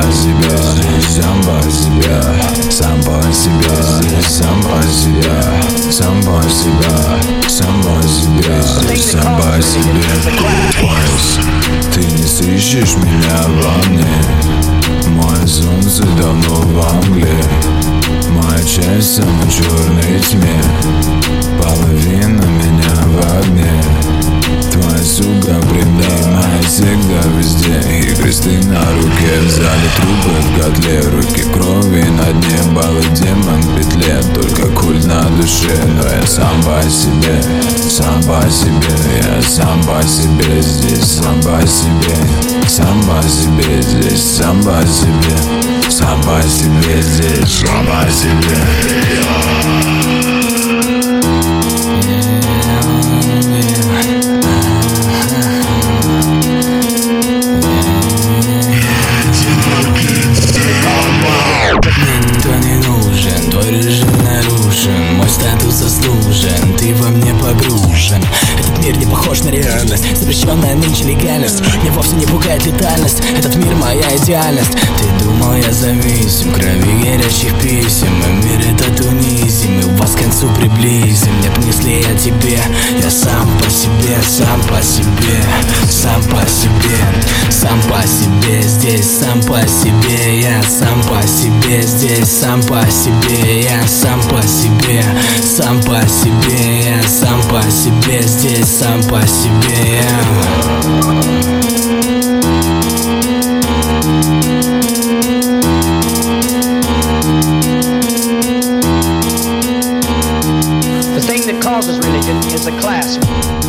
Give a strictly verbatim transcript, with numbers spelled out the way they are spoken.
себя, сам по себе, сам по себе, сам по себе, сам по себе, сам по себе, сам по себе. Пояс, ты не сыщешь меня в ванне. Мое солнце давно в Англии. Моя часть в самой черной тьме. Половина меня в огне. Твоя сука принимает всегда везде. И кресты на руке, в зале трупы, в котле, руки крови на дне. Баллы демон в петле, только культ на душе. Но я сам по себе, сам по себе. Я сам по себе здесь, сам по себе. Сам по себе здесь, сам по себе. Сам по себе здесь, сам по себе. Мой статус заслужен, ты во мне погружен. Этот мир не похож на реальность, запрещенная нынче легальность. Меня вовсе не пугает летальность, этот мир моя идеальность. Ты думал, я зависим, крови горячих писем. Мы мир этот унизим, и вас к концу приблизим. Мне понесли о тебе, я сам по себе, сам по себе, сам по себе, сам по себе, здесь сам по себе. Я сам по себе, здесь сам по себе. Я сам по себе, сам по себе. Я сам по себе, здесь сам по себе. The thing that causes religion is a class.